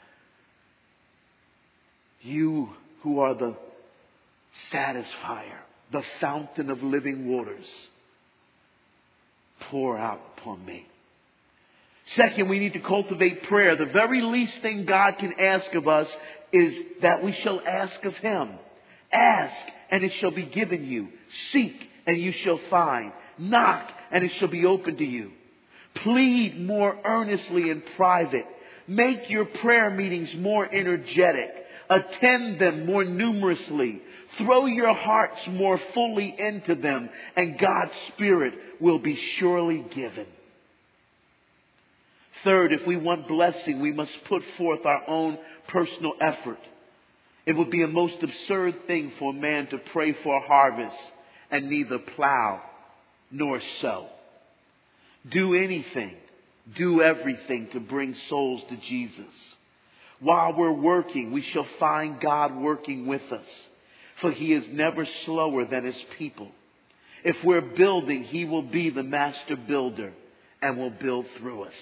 You who are the satisfier, the fountain of living waters, pour out upon me. Second, we need to cultivate prayer. The very least thing God can ask of us is that we shall ask of Him. Ask, and it shall be given you. Seek, and you shall find. Knock, and it shall be opened to you. Plead more earnestly in private. Make your prayer meetings more energetic. Attend them more numerously. Throw your hearts more fully into them, and God's Spirit will be surely given. Third, if we want blessing, we must put forth our own personal effort. It would be a most absurd thing for a man to pray for a harvest and neither plow nor sow. Do anything, do everything to bring souls to Jesus. While we're working, we shall find God working with us, for He is never slower than His people. If we're building, He will be the master builder and will build through us.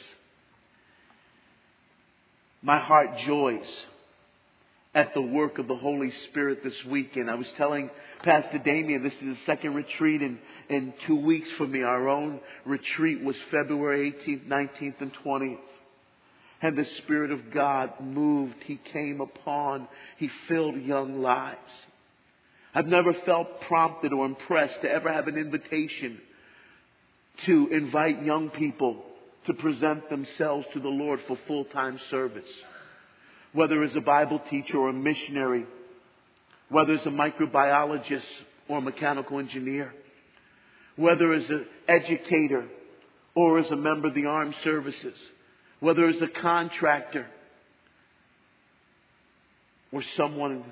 My heart joys at the work of the Holy Spirit this weekend. I was telling Pastor Damien, this is the second retreat in 2 weeks for me. Our own retreat was February 18th, 19th, and 20th. And the Spirit of God moved. He came upon. He filled young lives. I've never felt prompted or impressed to ever have an invitation to invite young people to present themselves to the Lord for full-time service. Whether as a Bible teacher or a missionary, whether as a microbiologist or a mechanical engineer, whether as an educator or as a member of the armed services, whether as a contractor or someone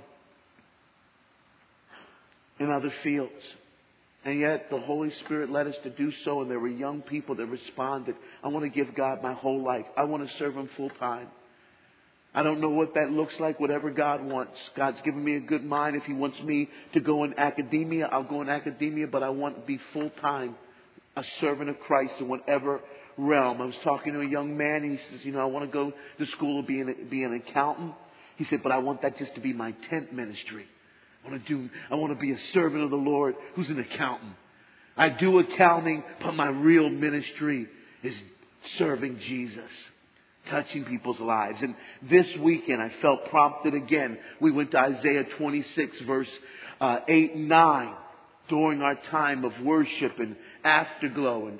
in other fields. And yet the Holy Spirit led us to do so, and there were young people that responded. I want to give God my whole life. I want to serve Him full time. I don't know what that looks like, whatever God wants. God's given me a good mind. If He wants me to go in academia, I'll go in academia, but I want to be full time, a servant of Christ in whatever realm. I was talking to a young man, and he says, I want to go to school to be an accountant. He said, but I want that just to be my tent ministry. I want to be a servant of the Lord who's an accountant. I do accounting, but my real ministry is serving Jesus, touching people's lives. And this weekend I felt prompted again. We went to Isaiah 26 verse 8 and 9 during our time of worship and afterglow.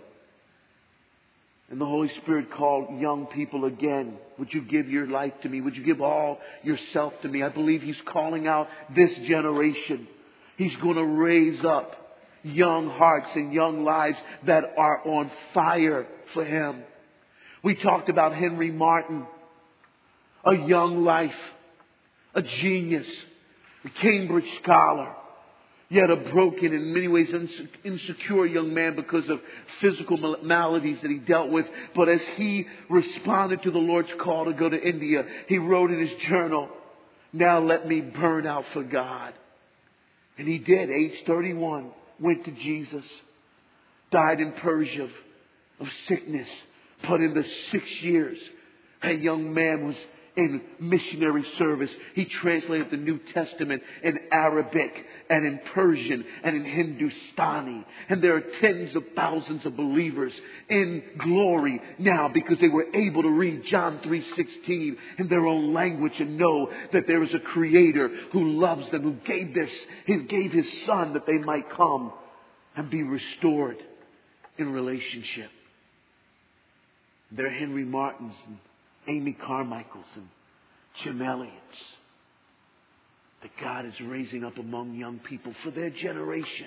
And the Holy Spirit called young people again. Would you give your life to me? Would you give all yourself to me? I believe He's calling out this generation. He's going to raise up young hearts and young lives that are on fire for Him. We talked about Henry Martin, a young life, a genius, a Cambridge scholar. Yet a broken, in many ways insecure young man because of physical maladies that he dealt with. But as he responded to the Lord's call to go to India, he wrote in his journal, now let me burn out for God. And he did, age 31, went to Jesus, died in Persia of sickness. But in the 6 years, a young man was in missionary service. He translated the New Testament in Arabic and in Persian and in Hindustani. And there are tens of thousands of believers in glory now because they were able to read John 3:16 in their own language and know that there is a Creator who loves them, who gave His Son that they might come and be restored in relationship. There are Henry Martins and Amy Carmichaels and Jim Elliott's that God is raising up among young people for their generation.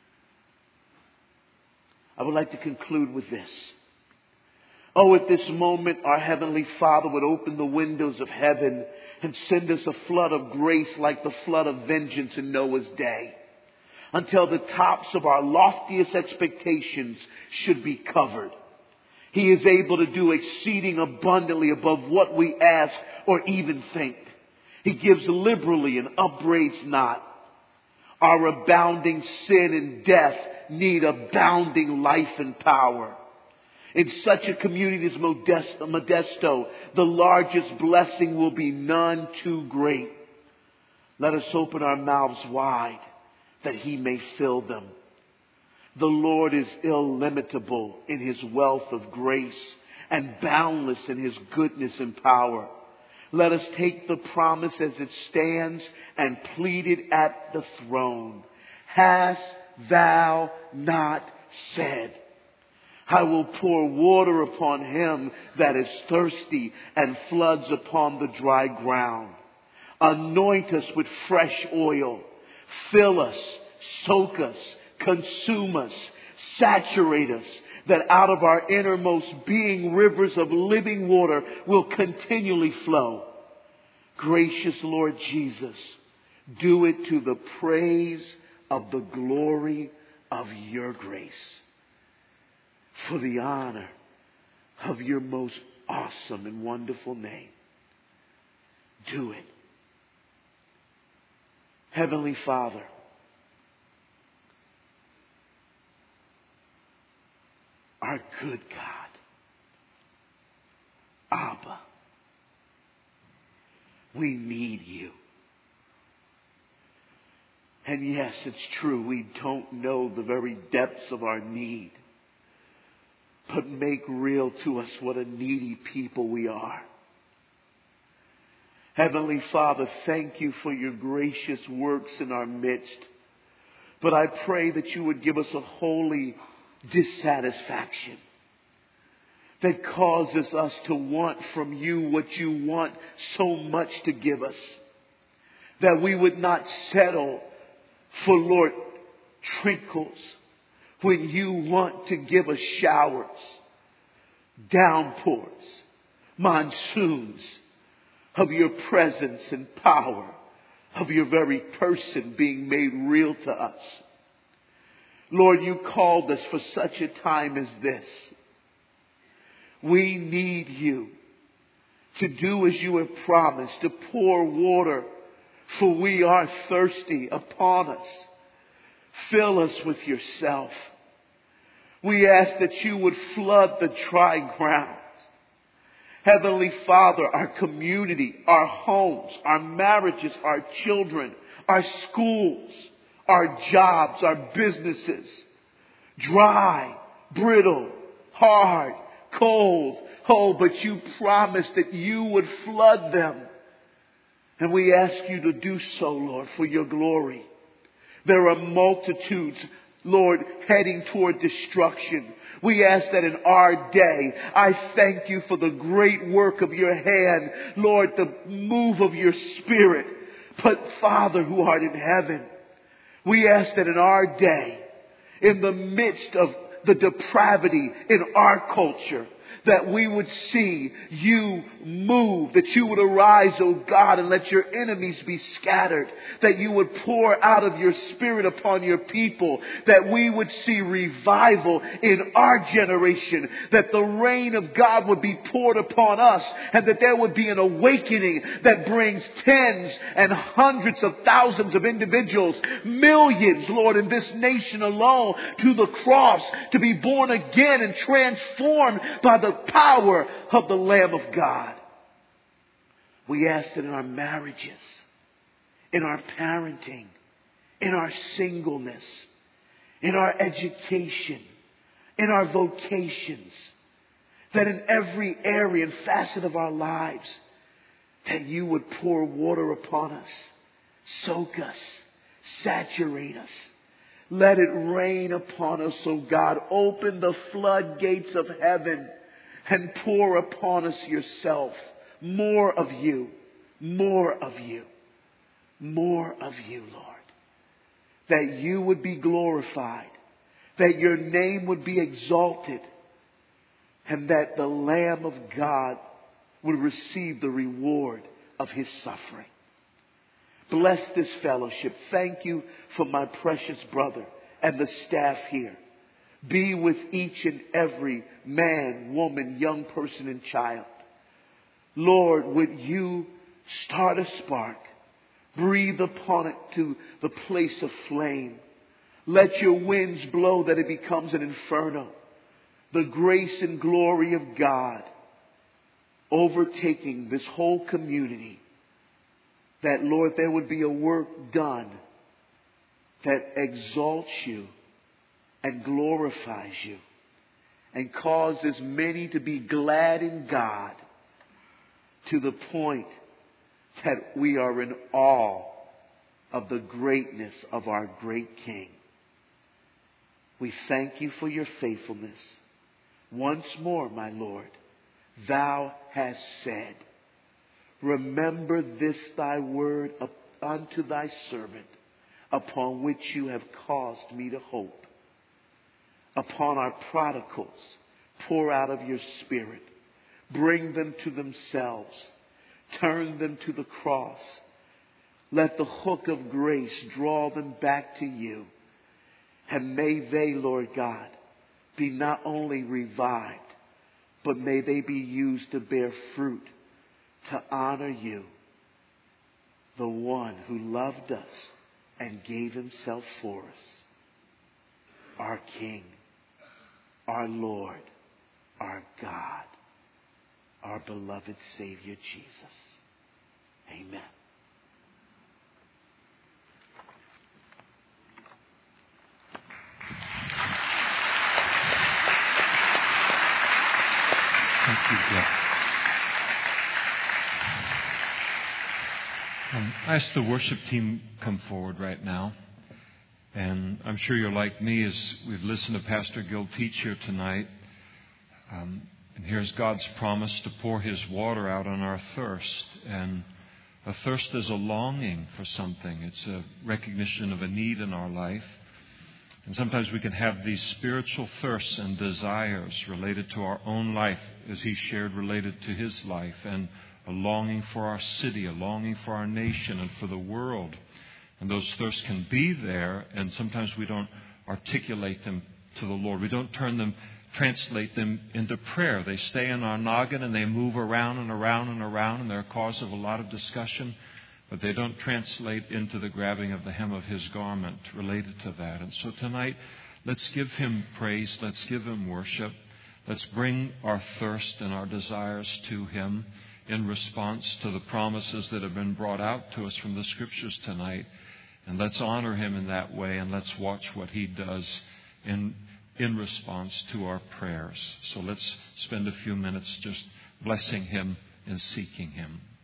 I would like to conclude with this. Oh, at this moment, our Heavenly Father would open the windows of heaven and send us a flood of grace like the flood of vengeance in Noah's day, until the tops of our loftiest expectations should be covered. He is able to do exceeding abundantly above what we ask or even think. He gives liberally and upbraids not. Our abounding sin and death need abounding life and power. In such a community as Modesto, the largest blessing will be none too great. Let us open our mouths wide that He may fill them. The Lord is illimitable in His wealth of grace and boundless in His goodness and power. Let us take the promise as it stands and plead it at the throne. Hast thou not said, I will pour water upon him that is thirsty and floods upon the dry ground. Anoint us with fresh oil. Fill us, soak us, consume us, saturate us, that out of our innermost being rivers of living water will continually flow. Gracious Lord Jesus, do it to the praise of the glory of your grace, for the honor of your most awesome and wonderful name. Do it. Heavenly Father, our good God, Abba, we need you. And yes, it's true, we don't know the very depths of our need. But make real to us what a needy people we are. Heavenly Father, thank you for your gracious works in our midst. But I pray that you would give us a holy dissatisfaction that causes us to want from you what you want so much to give us. That we would not settle for, Lord, trinkles when you want to give us showers, downpours, monsoons of your presence and power, of your very person being made real to us. Lord, you called us for such a time as this. We need you to do as you have promised, to pour water, for we are thirsty, upon us. Fill us with yourself. We ask that you would flood the dry ground. Heavenly Father, our community, our homes, our marriages, our children, our schools, our jobs, our businesses, dry, brittle, hard, cold. Oh, but you promised that you would flood them. And we ask you to do so, Lord, for your glory. There are multitudes, Lord, heading toward destruction. We ask that in our day, I thank you for the great work of your hand, Lord, the move of your Spirit. But Father who art in heaven, we ask that in our day, in the midst of the depravity in our culture, that we would see you move, that you would arise, O God, and let your enemies be scattered, that you would pour out of your Spirit upon your people, that we would see revival in our generation, that the rain of God would be poured upon us, and that there would be an awakening that brings tens and hundreds of thousands of individuals, millions, Lord, in this nation alone, to the cross, to be born again and transformed by the power of the Lamb of God. We ask that in our marriages, in our parenting, in our singleness, in our education, in our vocations, that in every area and facet of our lives, that you would pour water upon us, soak us, saturate us. Let it rain upon us, O God. Open the floodgates of heaven and pour upon us yourself. More of you, more of you, more of you, Lord. That you would be glorified, that your name would be exalted, and that the Lamb of God would receive the reward of his suffering. Bless this fellowship. Thank you for my precious brother and the staff here. Be with each and every man, woman, young person, and child. Lord, would you start a spark? Breathe upon it to the place of flame. Let your winds blow that it becomes an inferno. The grace and glory of God overtaking this whole community. That, Lord, there would be a work done that exalts you and glorifies you and causes many to be glad in God to the point that we are in awe of the greatness of our great King. We thank you for your faithfulness. Once more, my Lord, thou hast said, remember this thy word unto thy servant. upon which you have caused me to hope. Upon our prodigals, pour out of your Spirit. Bring them to themselves. Turn them to the cross. Let the hook of grace draw them back to you. And may they, Lord God, be not only revived, but may they be used to bear fruit, to honor you, the one who loved us and gave himself for us, our King, our Lord, our God, our beloved Savior Jesus. Amen. Thank you, Jeff. I ask the worship team come forward right now. And I'm sure you're like me as we've listened to Pastor Gil teach here tonight. And here's God's promise to pour His water out on our thirst. And a thirst is a longing for something. It's a recognition of a need in our life. And sometimes we can have these spiritual thirsts and desires related to our own life, as He shared related to His life, and a longing for our city, a longing for our nation and for the world. And those thirsts can be there, and sometimes we don't articulate them to the Lord. We don't translate them into prayer. They stay in our noggin and they move around and around and around, and they're a cause of a lot of discussion, but they don't translate into the grabbing of the hem of His garment related to that. And so tonight, let's give Him praise. Let's give Him worship. Let's bring our thirst and our desires to Him in response to the promises that have been brought out to us from the Scriptures tonight. And let's honor Him in that way, and let's watch what He does in response to our prayers. So let's spend a few minutes just blessing Him and seeking Him.